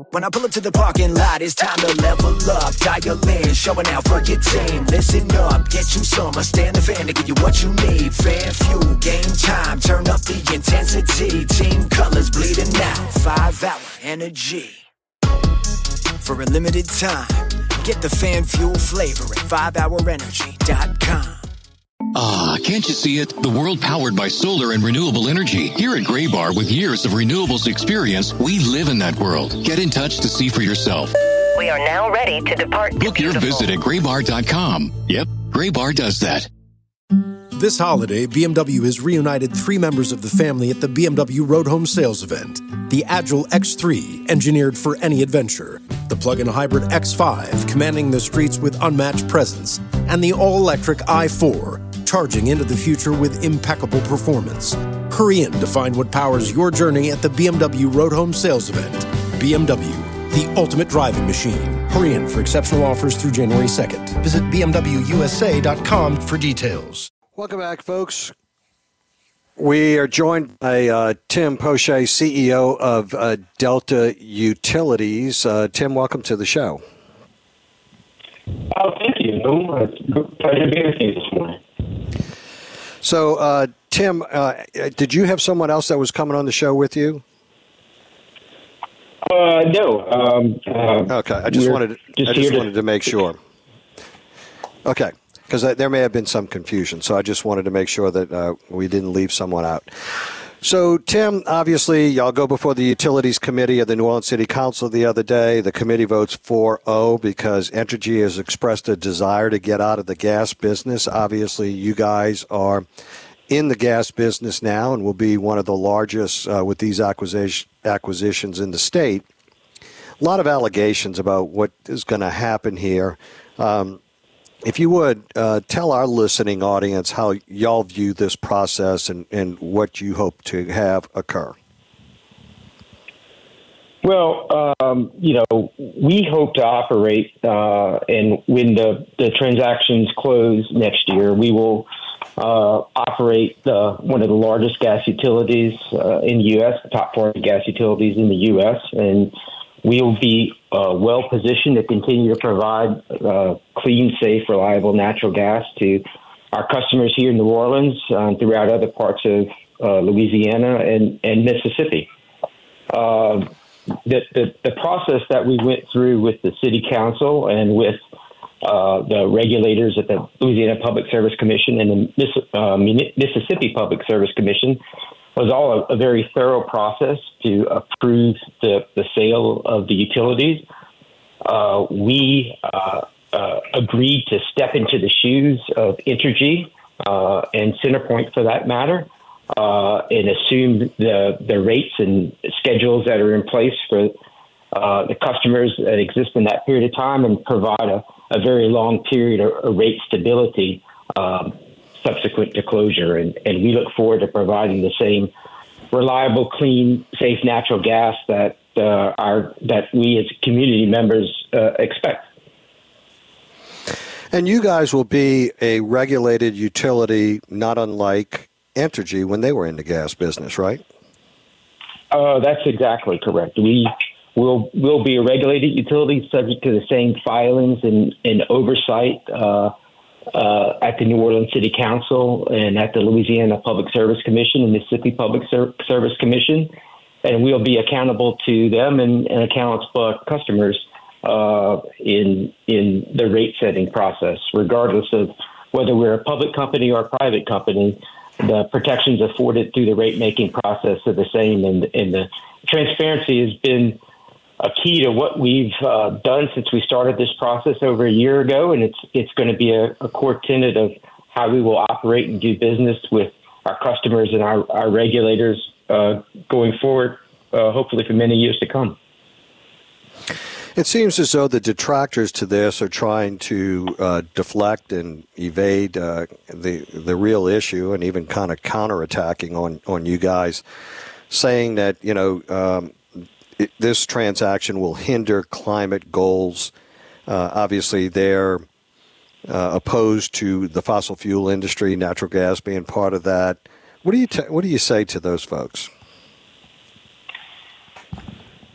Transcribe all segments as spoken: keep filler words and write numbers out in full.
When I pull up to the parking lot, it's time to level up. Dial in, showing out for your team. Listen up, get you some. I stand the fan to give you what you need. Fan fuel, game time, turn up the intensity. Team colors bleeding out, five hour energy. For a limited time, get the fan fuel flavor at five hour energy dot com. Ah, can't you see it? The world powered by solar and renewable energy. Here at Graybar, with years of renewables experience, we live in that world. Get in touch to see for yourself. We are now ready to depart. Book your visit at graybar dot com. Yep, Graybar does that. This holiday, B M W has reunited three members of the family at the B M W Road Home Sales Event. The Agile X three, engineered for any adventure. The plug-in hybrid X five, commanding the streets with unmatched presence. And the all-electric i four, charging into the future with impeccable performance. Hurry in to find what powers your journey at the B M W Road Home Sales Event. B M W, the ultimate driving machine. Hurry in for exceptional offers through January second. Visit b m w u s a dot com for details. Welcome back, folks. We are joined by uh, Tim Poche, C E O of uh, Delta Utilities. Uh, Tim, welcome to the show. Oh, thank you. It's a pleasure to be with you this morning. So, uh, Tim, uh, did you have someone else that was coming on the show with you? Uh, no. Um, uh, okay, I just wanted to, just I just to... wanted to make sure. Okay, because there may have been some confusion, so I just wanted to make sure that uh, we didn't leave someone out. So, Tim, obviously, y'all go before the Utilities Committee of the New Orleans City Council the other day. The committee votes four oh because Entergy has expressed a desire to get out of the gas business. Obviously, you guys are in the gas business now and will be one of the largest uh, with these acquisition, acquisitions in the state. A lot of allegations about what is going to happen here. Um, If you would, uh, tell our listening audience how y'all view this process and, and what you hope to have occur. Well, um, you know, we hope to operate, uh, and when the, the transactions close next year, we will uh, operate uh, one of the largest gas utilities uh, in the U S, the top four gas utilities in the U S, and we will be uh, well positioned to continue to provide uh, clean, safe, reliable natural gas to our customers here in New Orleans uh, and throughout other parts of uh, Louisiana and, and Mississippi. Uh, the, the, the process that we went through with the City Council and with uh, the regulators at the Louisiana Public Service Commission and the Miss, uh, Mississippi Public Service Commission was all a, a very thorough process to approve the, the sale of the utilities. Uh, we uh, uh, agreed to step into the shoes of Entergy uh, and CenterPoint for that matter, uh, and assume the, the rates and schedules that are in place for uh, the customers that exist in that period of time and provide a, a very long period of, of rate stability um, subsequent to closure. And, and we look forward to providing the same reliable, clean, safe natural gas that uh, our that we as community members uh, expect. And you guys will be a regulated utility, not unlike Entergy when they were in the gas business, right? Uh, that's exactly correct. We will will be a regulated utility subject to the same filings and, and oversight uh, Uh, at the New Orleans City Council and at the Louisiana Public Service Commission and Mississippi Public Ser- Service Commission. And we'll be accountable to them and, and accountable to our customers uh, in in the rate setting process, regardless of whether we're a public company or a private company. The protections afforded through the rate making process are the same, and, and the transparency has been a key to what we've uh, done since we started this process over a year ago, and it's it's going to be a, a core tenet of how we will operate and do business with our customers and our, our regulators uh, going forward, uh, hopefully for many years to come. It seems as though the detractors to this are trying to uh, deflect and evade uh, the the real issue, and even kind of counterattacking on, on you guys, saying that, you know, um, it, this transaction will hinder climate goals. Uh, obviously, they're uh, opposed to the fossil fuel industry, natural gas being part of that. What do you t- what do you say to those folks?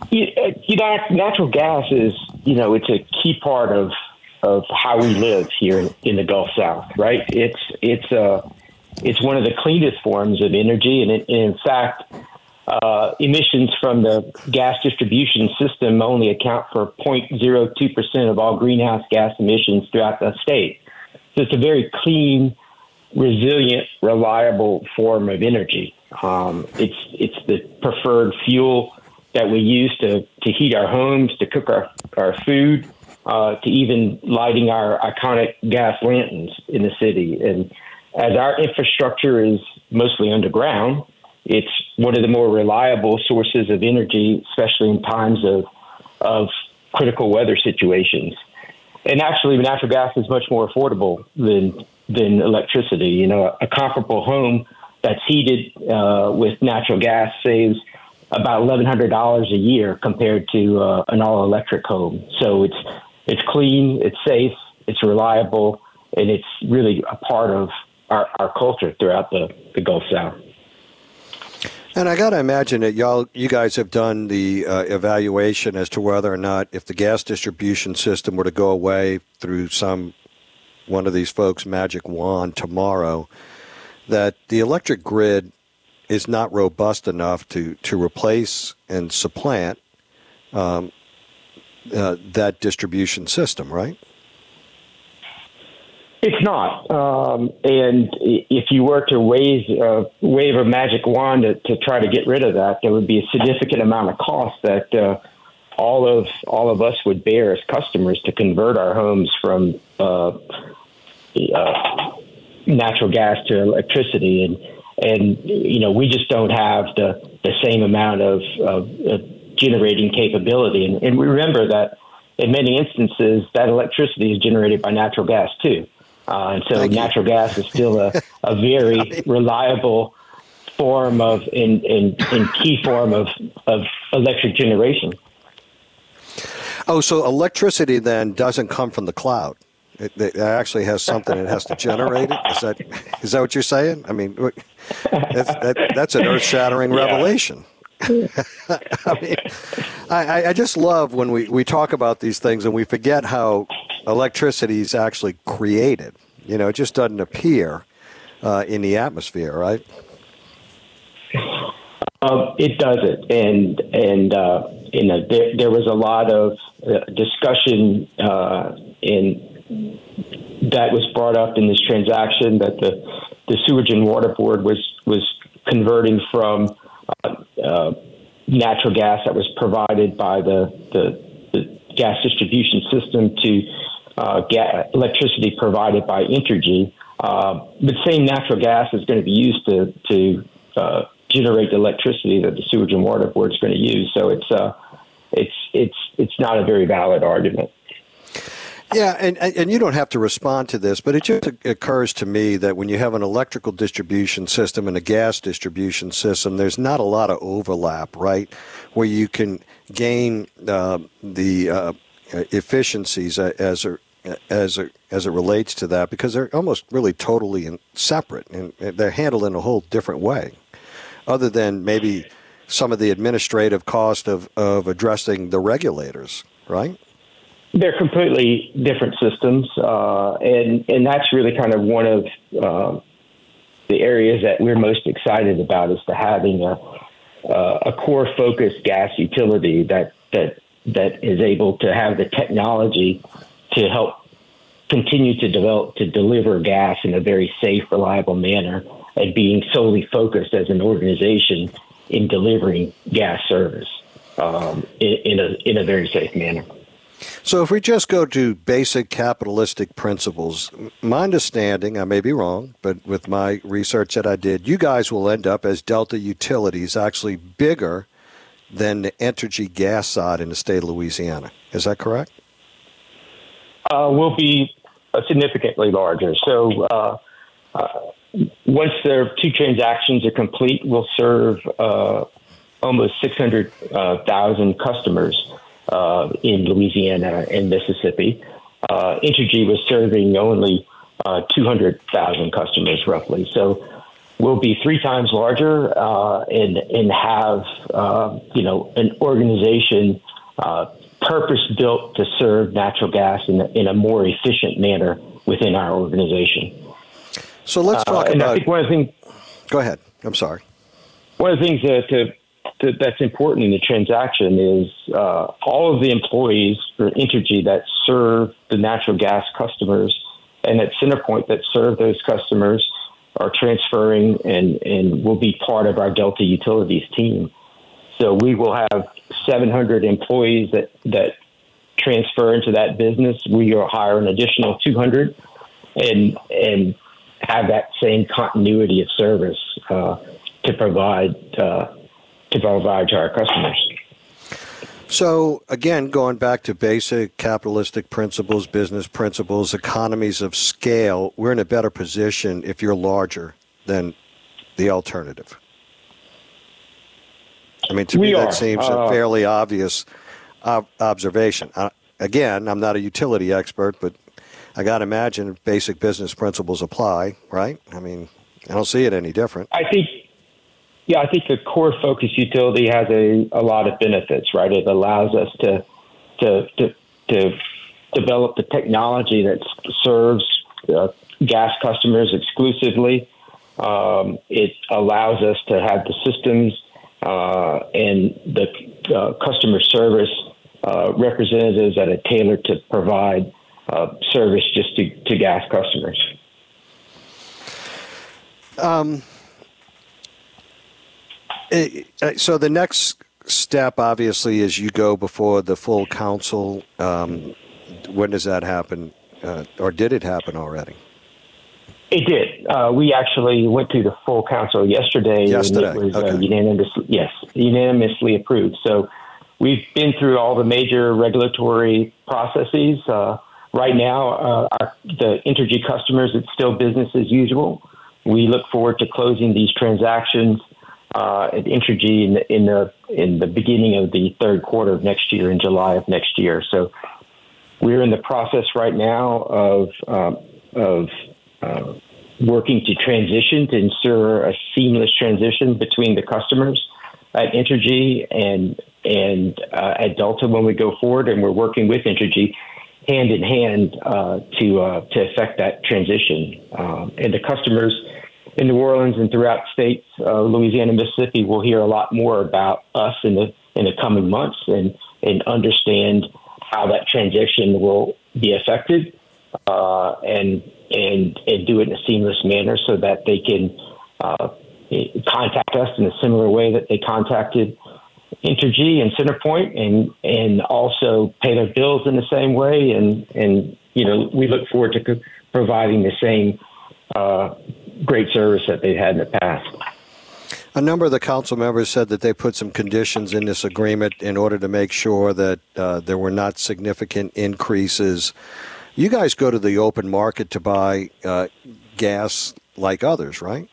You, you know, natural gas is, you know, it's a key part of of how we live here in, in the Gulf South, right? It's it's uh, it's one of the cleanest forms of energy, and, it, and in fact, uh, emissions from the gas distribution system only account for zero point zero two percent of all greenhouse gas emissions throughout the state. So it's a very clean, resilient, reliable form of energy. Um, it's it's the preferred fuel that we use to, to heat our homes, to cook our, our food, uh, to even lighting our iconic gas lanterns in the city. And as our infrastructure is mostly underground, it's one of the more reliable sources of energy, especially in times of of critical weather situations. And actually, natural gas is much more affordable than than electricity. You know, a comparable home that's heated uh, with natural gas saves about eleven hundred dollars a year compared to uh, an all-electric home. So it's it's clean, it's safe, it's reliable, and it's really a part of our, our culture throughout the, the Gulf South. And I got to imagine that y'all, you guys have done the uh, evaluation as to whether or not if the gas distribution system were to go away through some one of these folks' magic wand tomorrow, that the electric grid is not robust enough to, to replace and supplant um, uh, that distribution system, right? It's not. Um, and if you were to wave, uh, wave a magic wand to, to try to get rid of that, there would be a significant amount of cost that uh, all of all of us would bear as customers to convert our homes from uh, uh, natural gas to electricity. And, and you know, we just don't have the, the same amount of, of, of generating capability. And, and we remember that in many instances, that electricity is generated by natural gas, too. Uh, and so natural gas is still a, a very reliable form of, in, in, in key form of, of electric generation. Oh, so electricity then doesn't come from the cloud. It, it actually has something it has to generate it. Is that is that what you're saying? I mean, that's, that, that's an earth-shattering yeah. revelation. I mean, I, I just love when we, we talk about these things and we forget how electricity is actually created. You know, it just doesn't appear uh, in the atmosphere, right? Um, it doesn't, and and uh, you know, there, there was a lot of uh, discussion uh, in. that was brought up in this transaction that the, the Sewage and Water Board was was converting from uh, uh, natural gas that was provided by the, the, the gas distribution system to uh, ga- electricity provided by Entergy. Uh, the same natural gas is going to be used to to uh, generate the electricity that the Sewage and Water Board is going to use. So it's uh, it's it's it's not a very valid argument. Yeah, and, and you don't have to respond to this, but it just occurs to me that when you have an electrical distribution system and a gas distribution system, there's not a lot of overlap, right, where you can gain uh, the uh, efficiencies as a, as a, as it relates to that, because they're almost really totally separate, and they're handled in a whole different way, other than maybe some of the administrative cost of, of addressing the regulators, right? They're completely different systems, uh, and and that's really kind of one of uh, the areas that we're most excited about, is to having a uh, a core focused gas utility that that that is able to have the technology to help continue to develop to deliver gas in a very safe, reliable manner, and being solely focused as an organization in delivering gas service um, in, in a in a very safe manner. So if we just go to basic capitalistic principles, my understanding, I may be wrong, but with my research that I did, you guys will end up as Delta Utilities actually bigger than the Entergy gas side in the state of Louisiana. Is that correct? Uh, we'll be uh, significantly larger. So uh, uh, once the two transactions are complete, we'll serve uh, almost six hundred thousand customers Uh, in Louisiana and Mississippi. Uh, Entergy was serving only uh, two hundred thousand customers, roughly. So will be three times larger uh, and and have uh, you know an organization uh, purpose built to serve natural gas in a, in a more efficient manner within our organization. So let's talk uh, and about. I think one of the things. Go ahead. I'm sorry. One of the things that, to, to, that's important in the transaction is uh, all of the employees for Entergy that serve the natural gas customers and at CenterPoint that serve those customers are transferring and, and will be part of our Delta Utilities team. So we will have seven hundred employees that, that transfer into that business. We will hire an additional two hundred and and have that same continuity of service uh, to provide uh, to provide to our customers. So, again, going back to basic capitalistic principles, business principles, economies of scale, we're in a better position if you're larger than the alternative. I mean, to we me, are. that seems uh, a fairly obvious ob- observation. Uh, again, I'm not a utility expert, but I got to imagine basic business principles apply, right? I mean, I don't see it any different. I think, yeah, I think the core focus utility has a, a lot of benefits, right? It allows us to to to, to develop the technology that serves uh, gas customers exclusively. Um, it allows us to have the systems uh, and the uh, customer service uh, representatives that are tailored to provide uh, service just to, to gas customers. Um. So the next step, obviously, is you go before the full council. Um, when does that happen, uh, or did it happen already? It did. Uh, we actually went to the full council yesterday. Yesterday, and it was okay. uh, unanimously, yes, unanimously approved. So we've been through all the major regulatory processes. Uh, right now, uh, our, the Entergy customers, it's still business as usual. We look forward to closing these transactions Uh, at Entergy in the, in the in the beginning of the third quarter of next year, in July of next year. So we're in the process right now of uh, of uh, working to transition to ensure a seamless transition between the customers at Entergy and and uh, at Delta when we go forward, and we're working with Entergy hand in hand uh, to uh, to effect that transition. Um, and the customers in New Orleans and throughout states, uh, Louisiana, Mississippi, will hear a lot more about us in the in the coming months and, and understand how that transition will be affected uh, and and and do it in a seamless manner so that they can uh, contact us in a similar way that they contacted Entergy and CenterPoint, and and also pay their bills in the same way. And and you know we look forward to co- providing the same Uh, great service that they've had in the past. A number of the council members said that they put some conditions in this agreement in order to make sure that uh, there were not significant increases. You guys go to the open market to buy uh, gas like others, right?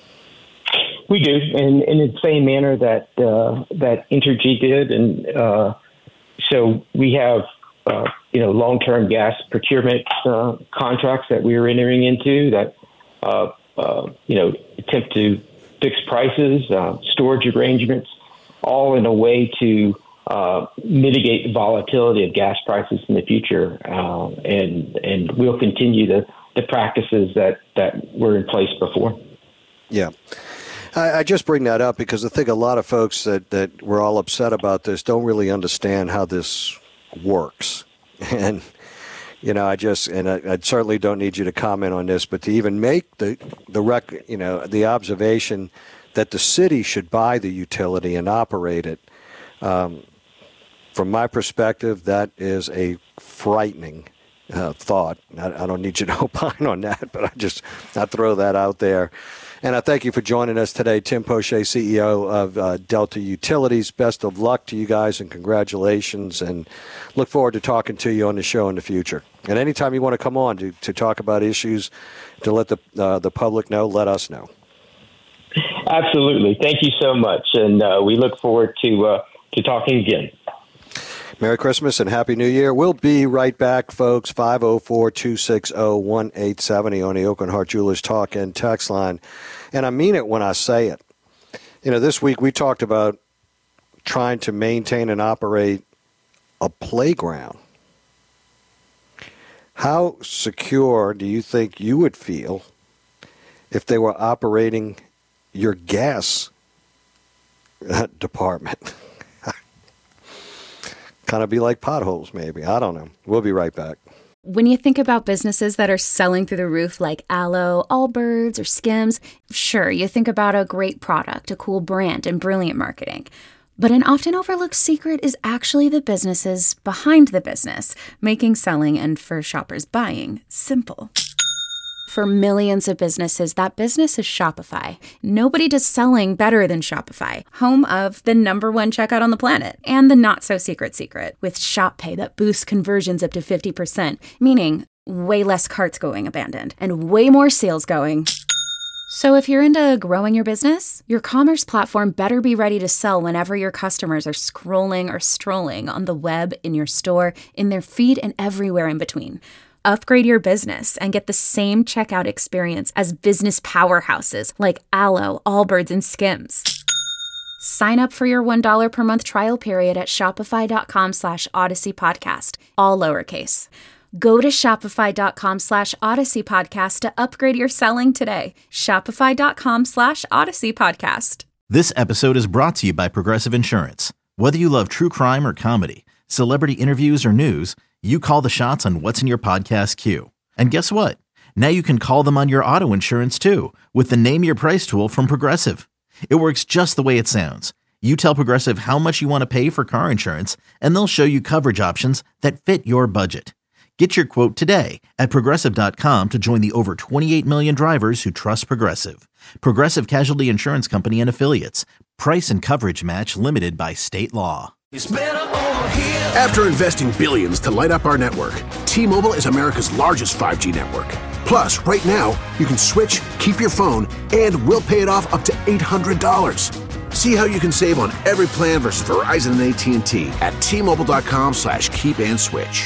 We do, and in the same manner that uh, that Entergy did, and uh, so we have uh, you know long-term gas procurement uh, contracts that we are entering into that. Uh, uh, you know, attempt to fix prices, uh, storage arrangements, all in a way to uh, mitigate the volatility of gas prices in the future. Uh, and and we'll continue the, the practices that, that were in place before. Yeah. I, I just bring that up because I think a lot of folks that, that were all upset about this don't really understand how this works. And You know, I just, and I, I certainly don't need you to comment on this, but to even make the, the rec, you know, the observation that the city should buy the utility and operate it, um, from my perspective, that is a frightening uh, thought. I, I don't need you to opine on that, but I just, I throw that out there. And I thank you for joining us today, Tim Poche, C E O of uh, Delta Utilities. Best of luck to you guys and congratulations, and look forward to talking to you on the show in the future. And anytime you want to come on to, to talk about issues, to let the uh, the public know, let us know. Absolutely. Thank you so much. And uh, we look forward to uh, to talking again. Merry Christmas and Happy New Year. We'll be right back, folks. five oh four, two six oh, one eight seven oh on the Aucoin Hart Jewelers Talk and Text line. And I mean it when I say it. You know, this week we talked about trying to maintain and operate a playground. How secure do you think you would feel if they were operating your gas department? Kind of be like potholes, maybe. I don't know. We'll be right back. When you think about businesses that are selling through the roof like Aloe, Allbirds, or Skims, sure, you think about a great product, a cool brand, and brilliant marketing. But an often overlooked secret is actually the businesses behind the business, making selling and, for shoppers, buying simple. For millions of businesses, that business is Shopify. Nobody does selling better than Shopify, home of the number one checkout on the planet, and the not-so-secret secret, with Shop Pay that boosts conversions up to fifty percent, meaning way less carts going abandoned, and way more sales going. So if you're into growing your business, your commerce platform better be ready to sell whenever your customers are scrolling or strolling on the web, in your store, in their feed, and everywhere in between. Upgrade your business and get the same checkout experience as business powerhouses like Aloe, Allbirds, and Skims. Sign up for your one dollar per month trial period at shopify.com slash Odyssey Podcast, all lowercase. Go to shopify.com slash Odyssey Podcast to upgrade your selling today. Shopify.com slash Odyssey Podcast. This episode is brought to you by Progressive Insurance. Whether you love true crime or comedy, celebrity interviews or news, you call the shots on what's in your podcast queue. And guess what? Now you can call them on your auto insurance too with the Name Your Price tool from Progressive. It works just the way it sounds. You tell Progressive how much you want to pay for car insurance, and they'll show you coverage options that fit your budget. Get your quote today at Progressive dot com to join the over twenty-eight million drivers who trust Progressive. Progressive Casualty Insurance Company and Affiliates. Price and coverage match limited by state law. It's better over here. After investing billions to light up our network, T-Mobile is America's largest five G network. Plus, right now, you can switch, keep your phone, and we'll pay it off up to eight hundred dollars. See how you can save on every plan versus Verizon and A T and T at T-Mobile.com slash keep and switch.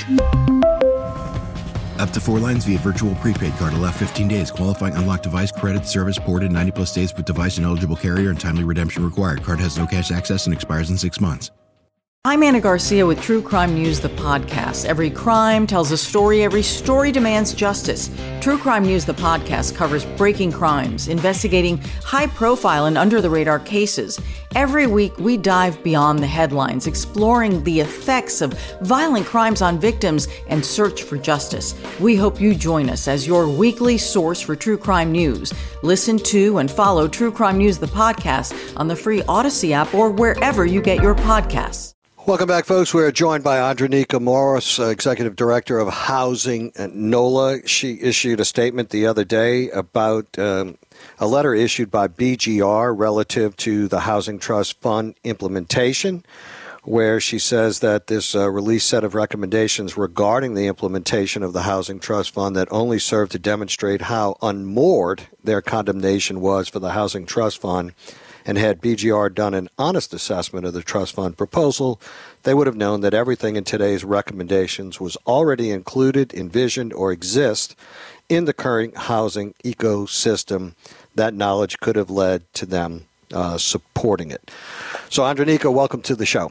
Up to four lines via virtual prepaid card. Allow fifteen days. Qualifying unlocked device credit service ported ninety plus days with device and eligible carrier and timely redemption required. Card has no cash access and expires in six months. I'm Anna Garcia with True Crime News, the podcast. Every crime tells a story. Every story demands justice. True Crime News, the podcast, covers breaking crimes, investigating high-profile and under-the-radar cases. Every week, we dive beyond the headlines, exploring the effects of violent crimes on victims and search for justice. We hope you join us as your weekly source for True Crime News. Listen to and follow True Crime News, the podcast, on the free Odyssey app or wherever you get your podcasts. Welcome back, folks. We're joined by Andronika Morris, uh, Executive Director of Housing at NOLA. She issued a statement the other day about um, a letter issued by B G R relative to the Housing Trust Fund implementation, where she says that this uh, released set of recommendations regarding the implementation of the Housing Trust Fund that only served to demonstrate how unmoored their condemnation was for the Housing Trust Fund. And had B G R done an honest assessment of the trust fund proposal, they would have known that everything in today's recommendations was already included, envisioned, or exist in the current housing ecosystem. That knowledge could have led to them uh, supporting it. So, Andronika, welcome to the show.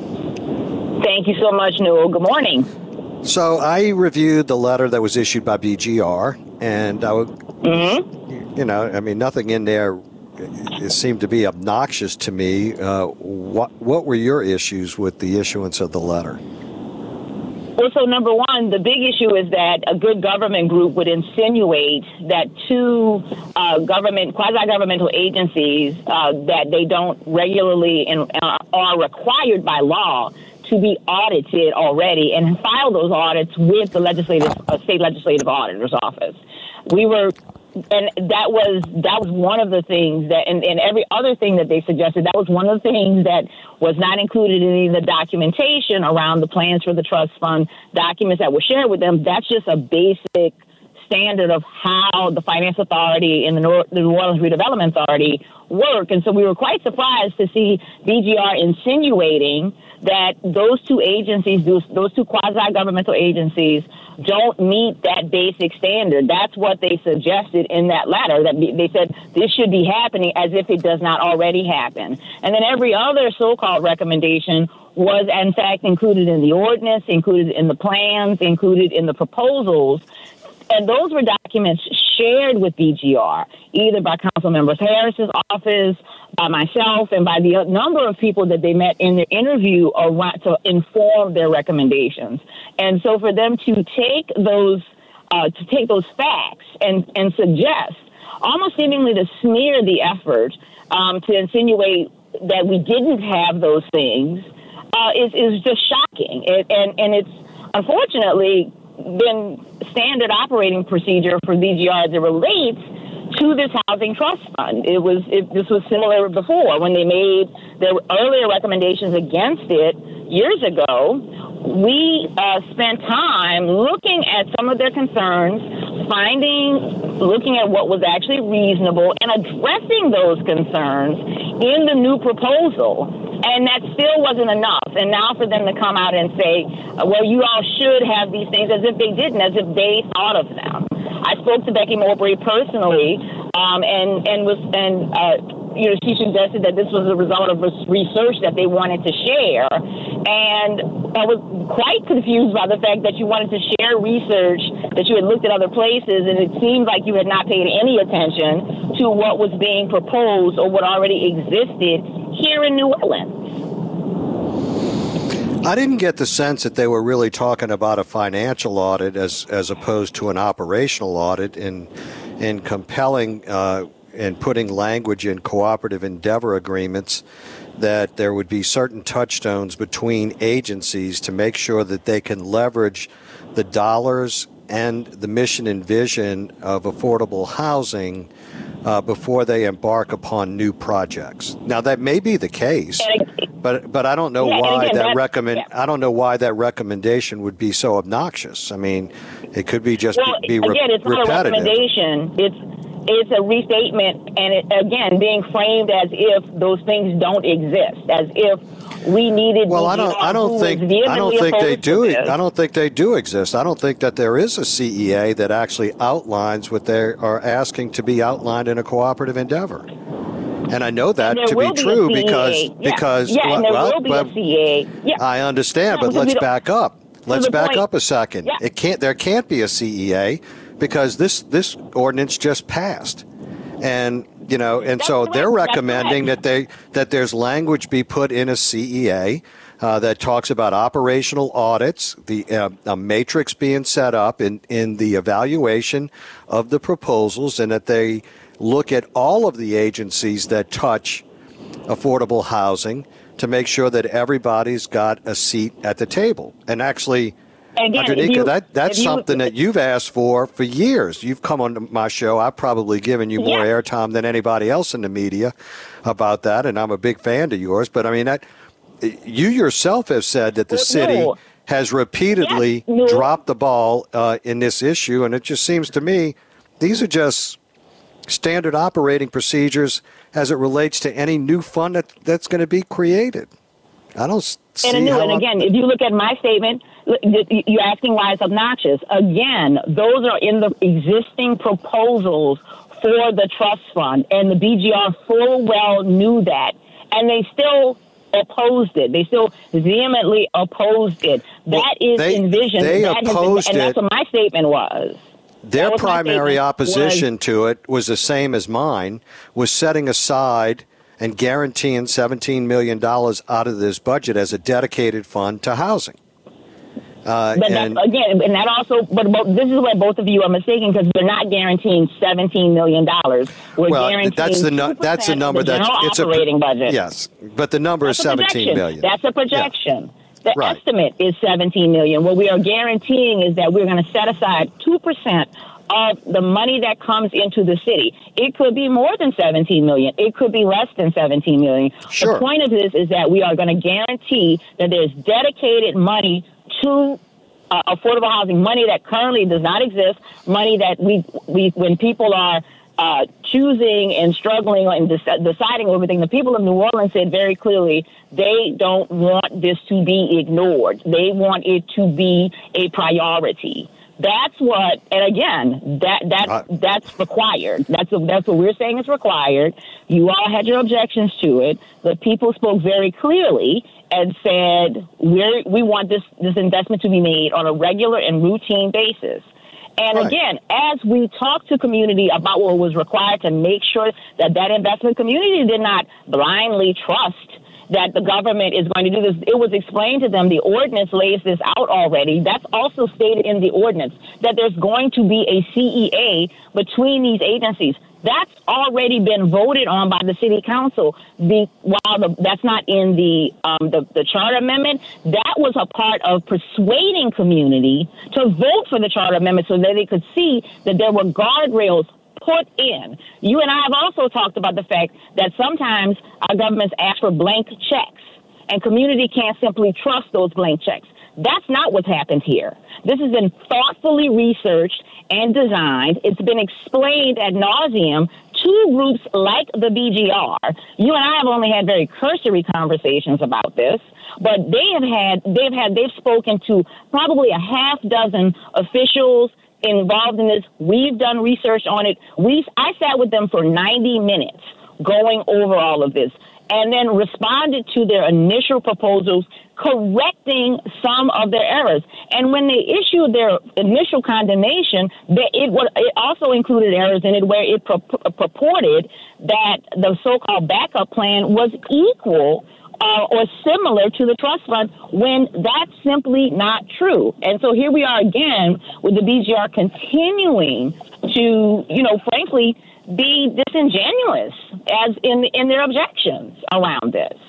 Thank you so much, Newell. Good morning. So, I reviewed the letter that was issued by B G R, and I would, mm-hmm. you know, I mean, nothing in there it seemed to be obnoxious to me. Uh, what what were your issues with the issuance of the letter? Well, so number one, the big issue is that a good government group would insinuate that two uh, government, quasi-governmental agencies uh, that they don't regularly and uh, are required by law to be audited already and file those audits with the legislative uh, state legislative auditor's office. We were. And that was that was one of the things that, and, and every other thing that they suggested, that was one of the things that was not included in any of the documentation around the plans for the trust fund documents that were shared with them. That's just a basic standard of how the Finance Authority and the, Nor- the New Orleans Redevelopment Authority work. And so we were quite surprised to see B G R insinuating that those two agencies, those, those two quasi-governmental agencies, don't meet that basic standard. That's what they suggested in that letter, that they said this should be happening as if it does not already happen. And then every other so-called recommendation was, in fact, included in the ordinance, included in the plans, included in the proposals. And those were documents shared with B G R, either by Councilmember Harris's office, by myself, and by the number of people that they met in their interview around to inform their recommendations. And so for them to take those uh, to take those facts and, and suggest, almost seemingly to smear the effort, um, to insinuate that we didn't have those things, uh, is, is just shocking. It, and, and it's unfortunately been standard operating procedure for B G R as it relates to this housing trust fund. It was it, this was similar before when they made their earlier recommendations against it years ago. We uh, spent time looking at some of their concerns, finding, looking at what was actually reasonable, and addressing those concerns in the new proposal. And that still wasn't enough. And now for them to come out and say, well, you all should have these things, as if they didn't, as if they thought of them. I spoke to Becky Mowbray personally, um, and and was and uh, you know she suggested that this was a result of research that they wanted to share, and I was quite confused by the fact that you wanted to share research that you had looked at other places, and it seemed like you had not paid any attention to what was being proposed or what already existed here in New Orleans. I didn't get the sense that they were really talking about a financial audit as as opposed to an operational audit in in compelling uh, and putting language in cooperative endeavor agreements that there would be certain touchstones between agencies to make sure that they can leverage the dollars and the mission and vision of affordable housing uh, before they embark upon new projects. Now, that may be the case, but but I don't know yeah, why again, that that, recommend. Yeah. I don't know why that recommendation would be so obnoxious. I mean, it could be just well, be, be re- again, it's not repetitive. a recommendation. It's it's a restatement, and it, again, being framed as if those things don't exist, as if we needed. Well, I don't. I don't think. I don't think they do. I don't think they do exist. I don't think that there is a C E A that actually outlines what they are asking to be outlined in a cooperative endeavor. And I know that to be true be because yeah. because yeah, and there well, will be but a C E A. Yeah. I understand, yeah, but let's back up. Let's back point. up a second. Yeah. It can't. There can't be a C E A because this this ordinance just passed, and you know, and That's so correct. they're That's recommending correct. that they that there's language be put in a C E A uh, that talks about operational audits, the uh, a matrix being set up in in the evaluation of the proposals, and that they look at all of the agencies that touch affordable housing to make sure that everybody's got a seat at the table. And actually, Again, Andronica, you, that, that's you, something that you've asked for for years. You've come on my show. I've probably given you more yeah. airtime than anybody else in the media about that, and I'm a big fan of yours. But, I mean, that you yourself have said that the well, city no. has repeatedly yeah, no. dropped the ball uh, in this issue, and it just seems to me these are just standard operating procedures as it relates to any new fund that, that's going to be created. I don't see and, new, how and again, if you look at my statement, you're asking why it's obnoxious. Again, those are in the existing proposals for the trust fund, and the B G R full well knew that, and they still opposed it. They still vehemently opposed it. Well, that is they, envisioned. They that opposed has been, and it. that's what my statement was. Their primary opposition was, to it was the same as mine, was setting aside and guaranteeing seventeen million dollars out of this budget as a dedicated fund to housing. Uh, but and, that, again, and that also, but both, this is where both of you are mistaken, because we're not guaranteeing seventeen million dollars. We're well, guaranteeing that's the no, that's the number the that's it's operating a budget. Yes, but the number that's is seventeen million. That's a projection. Yeah. The right. estimate is seventeen million. What we are guaranteeing is that we're going to set aside two percent of the money that comes into the city. It could be more than seventeen million. It could be less than seventeen million. Sure. The point of this is that we are going to guarantee that there's dedicated money to uh, affordable housing, money that currently does not exist, money that we, we when people are uh, choosing and struggling and de- deciding everything, the people of New Orleans said very clearly they don't want this to be ignored. They want it to be a priority. That's what, and again, that that that's required. That's a, that's what we're saying is required. You all had your objections to it. The people spoke very clearly and said we we want this this investment to be made on a regular and routine basis. And right. again, as we talk to community about what was required to make sure that that investment community did not blindly trust that the government is going to do this. It was explained to them, the ordinance lays this out already. That's also stated in the ordinance, that there's going to be a C E A between these agencies. That's already been voted on by the city council. The, while the, that's not in the, um, the the charter amendment, that was a part of persuading community to vote for the charter amendment so that they could see that there were guardrails put in. You and I have also talked about the fact that sometimes our governments ask for blank checks, and community can't simply trust those blank checks. That's not what's happened here. This has been thoughtfully researched and designed. It's been explained ad nauseum to groups like the B G R. You and I have only had very cursory conversations about this, but they have had, they've had, they've spoken to probably a half dozen officials involved in this. We've done research on it. We I sat with them for ninety minutes going over all of this and then responded to their initial proposals, correcting some of their errors. And when they issued their initial condemnation, it, it also included errors in it where it purported that the so-called backup plan was equal Uh, or similar to the trust fund, when that's simply not true. And so here we are again with the B G R continuing to, you know, frankly, be disingenuous as in in their objections around this.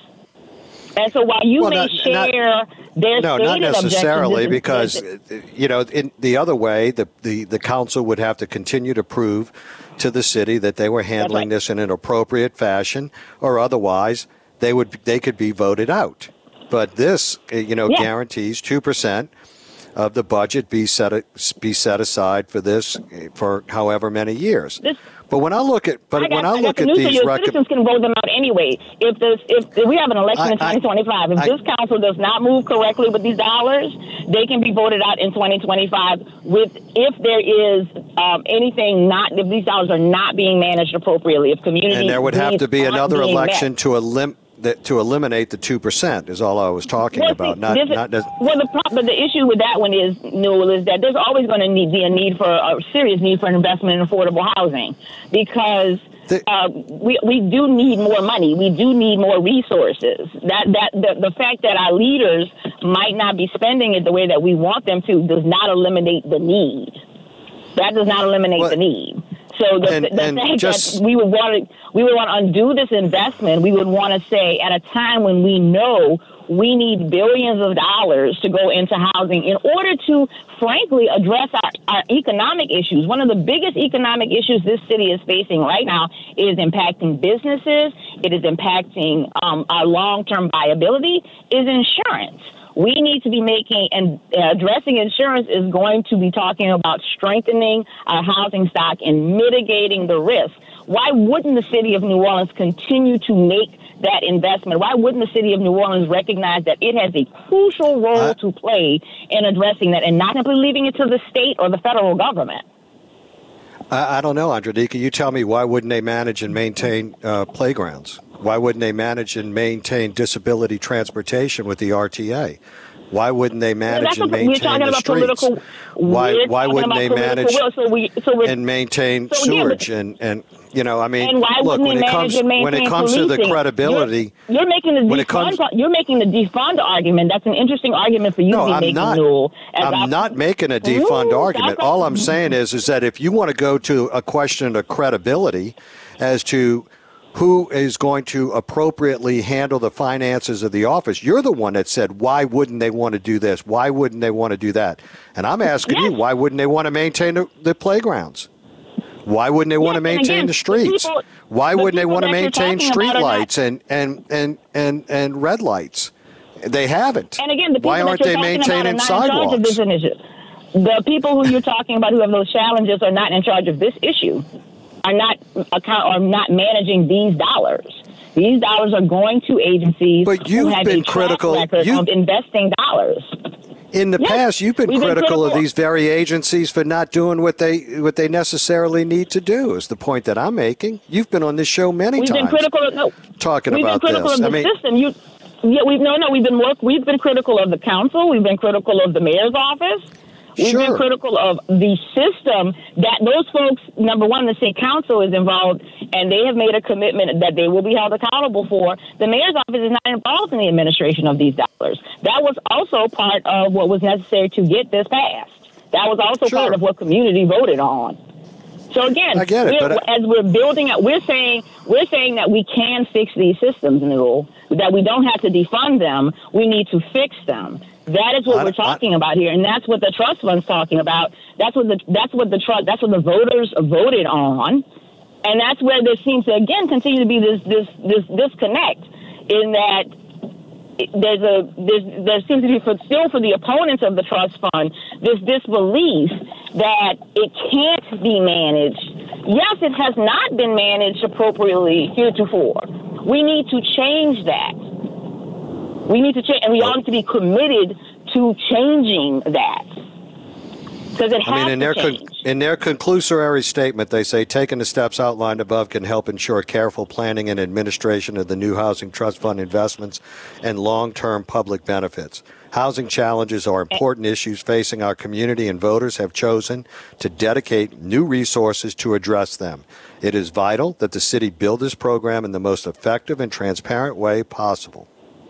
And so while you well, may not, share not, their no, stated not necessarily, objections, because you know, in the other way, the, the the council would have to continue to prove to the city that they were handling right. this in an appropriate fashion, or otherwise they would they could be voted out. But this, you know, yeah. guarantees two percent of the budget be set be set aside for this for however many years. This, but when I look at but I got, when I, I look at these, your rec- citizens can vote them out anyway. If this if, if we have an election I, in twenty twenty-five, if I, this council does not move correctly with these dollars, they can be voted out in twenty twenty-five. With if there is um, anything not if these dollars are not being managed appropriately, if community and there would have to be another election met. to elim- that, to eliminate the two percent is all I was talking well, about. See, not is, not just, well, the but the issue with that one is, Newell, is that there's always going to need, be a need for a serious need for an investment in affordable housing, because the, uh, we we do need more money. We do need more resources. That that the, the fact that our leaders might not be spending it the way that we want them to does not eliminate the need. That does not eliminate well, the need. So the, and, the and fact just, that we would want to we would want to undo this investment, we would want to say at a time when we know we need billions of dollars to go into housing in order to, frankly, address our, our economic issues. One of the biggest economic issues this city is facing right now is impacting businesses. It is impacting um, our long-term viability, is insurance. We need to be making and addressing insurance is going to be talking about strengthening our housing stock and mitigating the risk. Why wouldn't the city of New Orleans continue to make that investment? Why wouldn't the city of New Orleans recognize that it has a crucial role uh, to play in addressing that and not simply leaving it to the state or the federal government? I, I don't know, Andradika. You tell me, why wouldn't they manage and maintain uh, playgrounds? Why wouldn't they manage and maintain disability transportation with the R T A? Why wouldn't they manage well, and maintain the streets? Why why wouldn't they manage so we, so and maintain so sewage yeah, and, and you know I mean and why look when they it comes when it comes policing? to the credibility you're, you're making the defund comes, you're making the defund argument. That's an interesting argument for you no, to be I'm making, not, Newell. I'm I, not making a defund Ooh, argument. All I'm saying is is that if you want to go to a question of credibility as to who is going to appropriately handle the finances of the office? You're the one that said, why wouldn't they want to do this? Why wouldn't they want to do that? And I'm asking yes. you, why wouldn't they want to maintain the, the playgrounds? Why wouldn't they yes, want to maintain again, the streets? The people, why the wouldn't they want to maintain street lights and, and, and, and, and red lights? They haven't. And again, the people Why that aren't you're they talking maintaining about are not in charge of this sidewalks? initiative. The people who you're talking about who have those challenges are not in charge of this issue, are not account, are not managing these dollars. These dollars are going to agencies But who you've have been a track critical- record you- of investing dollars. In the Yes, past, you've been we've been critical of critical. these very agencies for not doing what they what they necessarily need to do. Is the point that I'm making? You've been on this show many We've times been critical of no. talking We've about been critical this. of I the mean, system. You, yeah, we've no, no. We've been work. We've been critical of the council. We've been critical of the mayor's office. We've Sure. been critical of the system that those folks. Number one, the state council is involved, and they have made a commitment that they will be held accountable for. The mayor's office is not involved in the administration of these dollars. That was also part of what was necessary to get this passed. That was also Sure. part of what community voted on. So again, I get it, we're, but I- as we're building up, we're saying we're saying that we can fix these systems, Newell. That we don't have to defund them. We need to fix them. That is what I- we're talking I, about here, and that's what the trust fund's talking about. That's what the that's what the trust that's what the voters voted on, and that's where there seems to again continue to be this this this disconnect in that there's a there's, there seems to be for, still for the opponents of the trust fund this disbelief that it can't be managed. Yes, it has not been managed appropriately heretofore. We need to change that. We need to change, and we all need to be committed to changing that. Because it has I mean, in to their change. con- in their conclusory statement, they say taking the steps outlined above can help ensure careful planning and administration of the new housing trust fund investments and long-term public benefits. Housing challenges are important issues facing our community, and voters have chosen to dedicate new resources to address them. It is vital that the city build this program in the most effective and transparent way possible.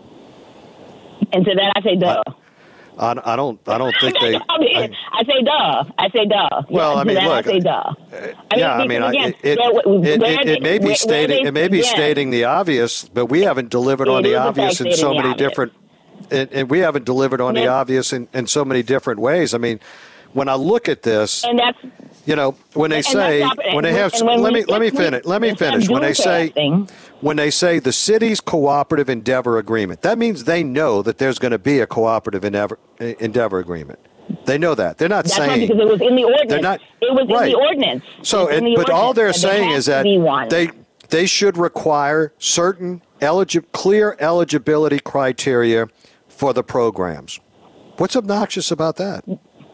And to that, I say, duh. I, I don't. I don't think they. I, mean, I, I say, duh. I say, duh. Well, yeah, I mean, to that, look, I say, duh. I mean, yeah, I mean, because, again, I, it, where- it, where it, they- it may be where- where stating they- it may be again, stating the obvious, but we haven't delivered on It the is, in obvious fact, in so stating the many obvious. different. And, and we haven't delivered on the Yeah. obvious in, in so many different ways. I mean, when I look at this, And that's you know, when they And say that's not- when they and have when- and when let we- me let me if we- finish let me instead of finish when doing they say casting- when they say the city's cooperative endeavor agreement, that means they know that there's going to be a cooperative endeavor endeavor agreement. They know that. They're not That's saying right, because it was in the ordinance. They're not- it was right. in the ordinance. So, It's in it, the but all ordinance, they're and there saying has is to that be one. they they should require certain eligi- clear eligibility criteria for the programs. What's obnoxious about that?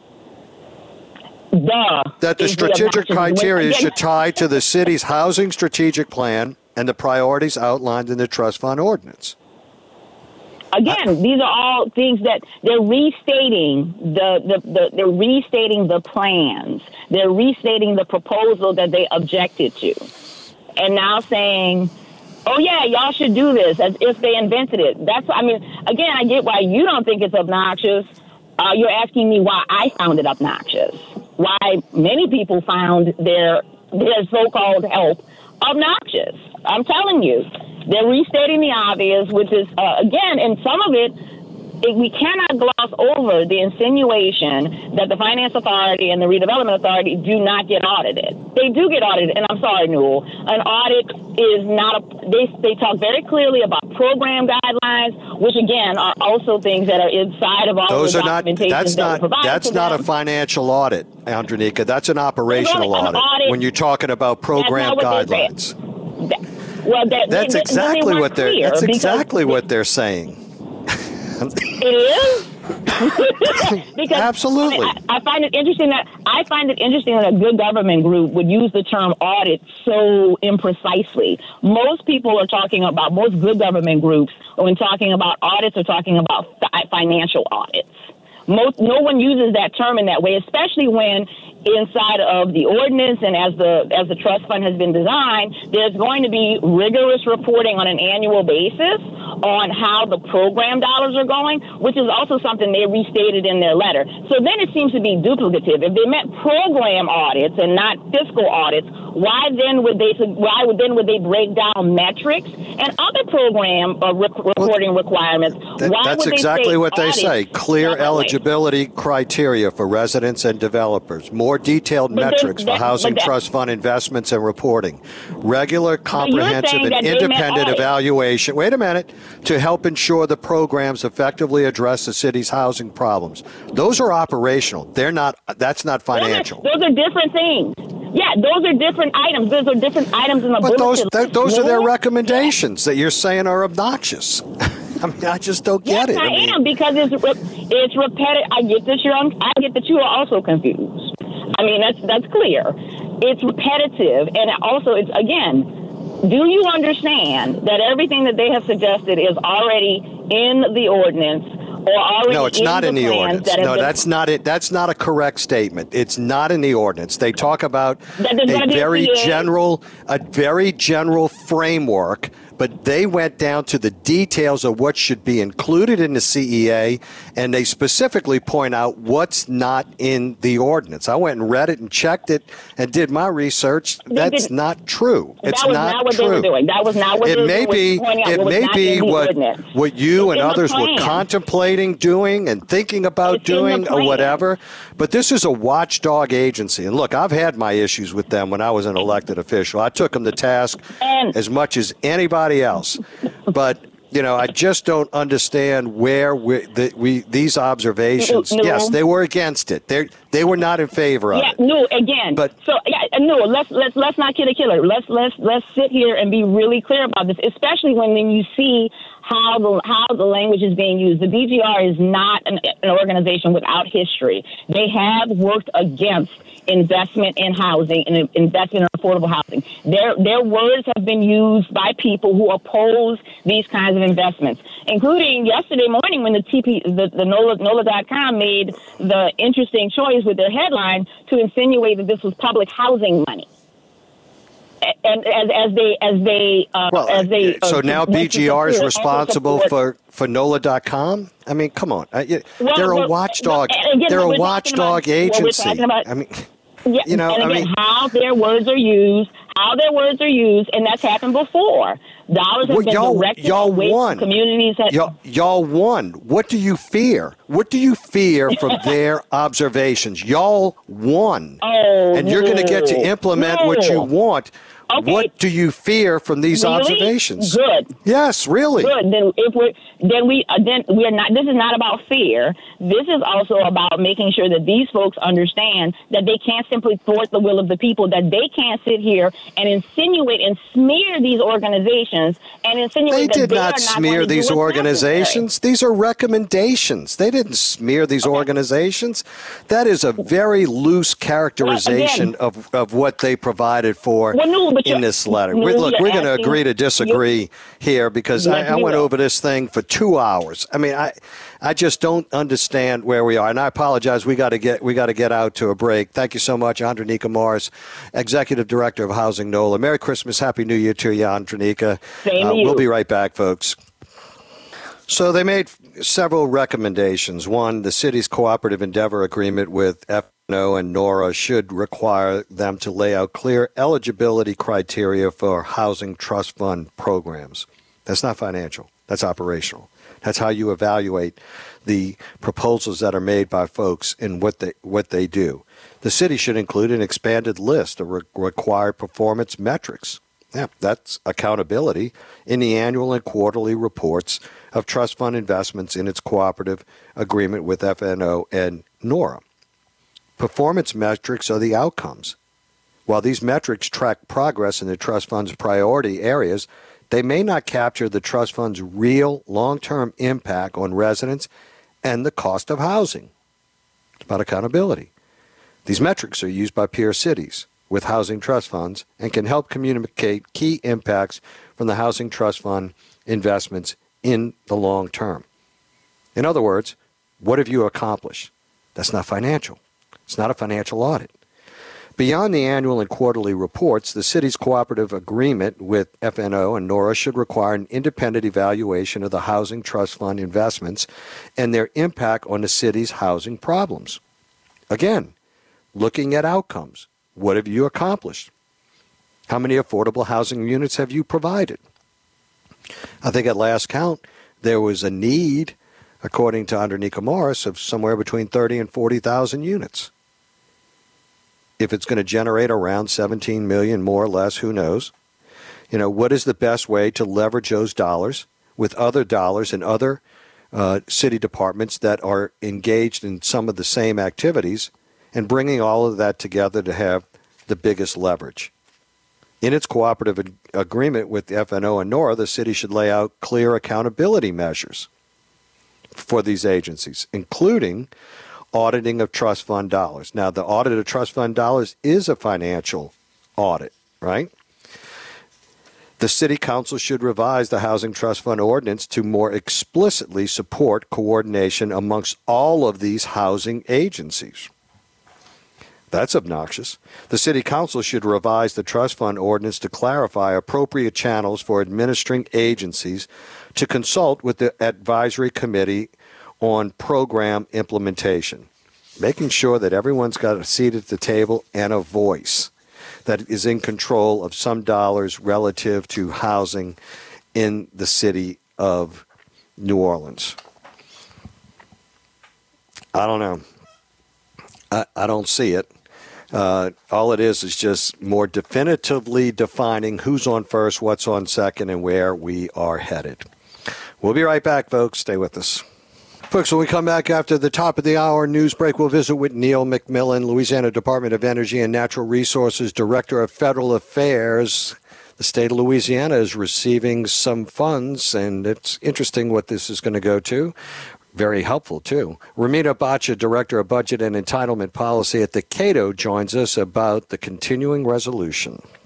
Duh. That the is strategic obnoxious. When- criteria again, should tie to the city's housing strategic plan and the priorities outlined in the trust fund ordinance. Again, these are all things that they're restating the, the, the they're restating the plans. They're restating the proposal that they objected to. And now saying, oh yeah, y'all should do this as if they invented it. That's I mean, again, I get why you don't think it's obnoxious. Uh, you're asking me why I found it obnoxious. Why many people found their their so-called help obnoxious. I'm telling you. They're restating the obvious, which is, uh, again, and some of it, it, we cannot gloss over the insinuation that the Finance Authority and the Redevelopment Authority do not get audited. They do get audited, and I'm sorry, Newell, an audit is not a, they, they talk very clearly about program guidelines, which, again, are also things that are inside of all Those the are not. documentation That's that we not. provide That's to not them. a financial audit, Andronika. That's an operational an audit, audit. when you're talking about program That's not what they guidelines. That- Well, that, That's they, exactly they weren't what they're. clear That's because exactly what they're saying. It is. because Absolutely. I, I find it interesting that I find it interesting that a good government group would use the term audit so imprecisely. Most people are talking about most good government groups when talking about audits are talking about fi- financial audits. Most no one uses that term in that way, especially when inside of the ordinance and as the as the trust fund has been designed, there's going to be rigorous reporting on an annual basis on how the program dollars are going, which is also something they restated in their letter. So then it seems to be duplicative. If they meant program audits and not fiscal audits, why then would they why would then would they break down metrics and other program uh, rec- reporting well, requirements? That, why that's would exactly they what they say. Clear eligibility way? criteria for residents and developers. More detailed but metrics that, for housing that, trust fund investments and reporting. Regular, comprehensive, and independent evaluation. Wait a minute. To help ensure the programs effectively address the city's housing problems. Those are operational. They're not. That's not financial. Those are, those are different things. Yeah, those are different items. Those are different items in the But those, bulletin. th- those are their recommendations that you're saying are obnoxious. I mean, I just don't get yes, it. I, I mean, am because it's it's repetitive. I get that you're. Un- I get that you are also confused. I mean, that's that's clear. It's repetitive, and also it's again. Do you understand that everything that they have suggested is already in the ordinance? Or already no, it's in not the in the ordinance. That No, been- that's not it. That's not a correct statement. It's not in the ordinance. They talk about a very general, a very general framework, but they went down to the details of what should be included in the C E A, and they specifically point out what's not in the ordinance. I went and read it and checked it and did my research. They That's did, not true. It's that was not, not what true. they were doing. That was not what it they may were be, doing. It may be what, what you it's and others were plan. contemplating doing and thinking about it's doing or whatever. But this is a watchdog agency. And look, I've had my issues with them when I was an elected official. I took them to task and, as much as anybody else. But, you know, I just don't understand where we, the, we these observations, no, yes, they were against it. They they were not in favor of yeah, it. No, again. But, so, yeah, no, let's, let's, let's not kid a killer. Let's, let's, let's sit here and be really clear about this, especially when, when you see how the how the language is being used. The B G R is not an, an organization without history. They have worked against investment in housing and investment in affordable housing. Their their words have been used by people who oppose these kinds of investments, including yesterday morning when the T P the, the NOLA NOLA dot com made the interesting choice with their headline to insinuate that this was public housing money. And as, as they as they uh, well, as they so uh, now B G R is responsible for, for NOLA dot com? I mean, come on. Uh, yeah, well, they're a well, watchdog. Well, again, they're a about, watchdog agency. About, I mean, yeah, you know, and again, I mean, how their words are used, how their words are used, and that's happened before. Dollars have well, been y'all, directed y'all away won. from communities. That, y'all, y'all won. What do you fear? What do you fear from their observations? Y'all won. Oh, and you're no, going to get to implement no. what you want. Okay. What do you fear from these really? observations? Good. Yes, really. Good. Then if we then we uh, then we are not. This is not about fear. This is also about making sure that these folks understand that they can't simply thwart the will of the people. That they can't sit here and insinuate and smear these organizations and insinuate they that did they not are not smear going to these do what's organizations. necessary. These are recommendations. They didn't smear these okay. organizations. That is a very loose characterization well, of, of what they provided for well, no, in this letter. No, we, look, we're going to asking, agree to disagree here because yes, I, I went will. over this thing for two hours. I mean, I I just don't understand where we are, and I apologize. We got to get we got to get out to a break. Thank you so much, Andronika Morris, Executive Director of Housing NOLA. Merry Christmas, Happy New Year to you, Andronika. Same uh, to you. We'll be right back, folks. So they made several recommendations. One, the city's cooperative endeavor agreement with F N O and NORA should require them to lay out clear eligibility criteria for housing trust fund programs. That's not financial. That's operational. That's how you evaluate the proposals that are made by folks and what they what they do. The city should include an expanded list of re- required performance metrics. Yeah, that's accountability in the annual and quarterly reports of trust fund investments in its cooperative agreement with F N O and NORA. Performance metrics are the outcomes. While these metrics track progress in the trust fund's priority areas, they may not capture the trust fund's real long-term impact on residents and the cost of housing. It's about accountability. These metrics are used by peer cities with housing trust funds and can help communicate key impacts from the housing trust fund investments in the long term. In other words, what have you accomplished? That's not financial. It's not a financial audit. Beyond the annual and quarterly reports, the city's cooperative agreement with F N O and NORA should require an independent evaluation of the housing trust fund investments and their impact on the city's housing problems. Again, looking at outcomes. What have you accomplished? How many affordable housing units have you provided? I think at last count, there was a need, according to Andronica Morris, of somewhere between thirty and forty thousand units. If it's going to generate around seventeen million, more or less, who knows? You know, what is the best way to leverage those dollars with other dollars and other uh, city departments that are engaged in some of the same activities, and bringing all of that together to have the biggest leverage? In its cooperative ag- agreement with F N O and Nora, the city should lay out clear accountability measures for these agencies, including auditing of trust fund dollars. Now, the audit of trust fund dollars is a financial audit, right? The city council should revise the Housing Trust Fund ordinance to more explicitly support coordination amongst all of these housing agencies. That's obnoxious. The city council should revise the trust fund ordinance to clarify appropriate channels for administering agencies to consult with the advisory committee on program implementation, making sure that everyone's got a seat at the table and a voice that is in control of some dollars relative to housing in the city of New Orleans. I don't know. I, I don't see it. Uh, all it is is just more definitively defining who's on first, what's on second, and where we are headed. We'll be right back, folks. Stay with us. Folks, when we come back after the top of the hour news break, we'll visit with Neil McMillan, Louisiana Department of Energy and Natural Resources Director of Federal Affairs. The state of Louisiana is receiving some funds, and it's interesting what this is going to go to. Very helpful, too. Romina Baccia, Director of Budget and Entitlement Policy at the Cato, joins us about the continuing resolution.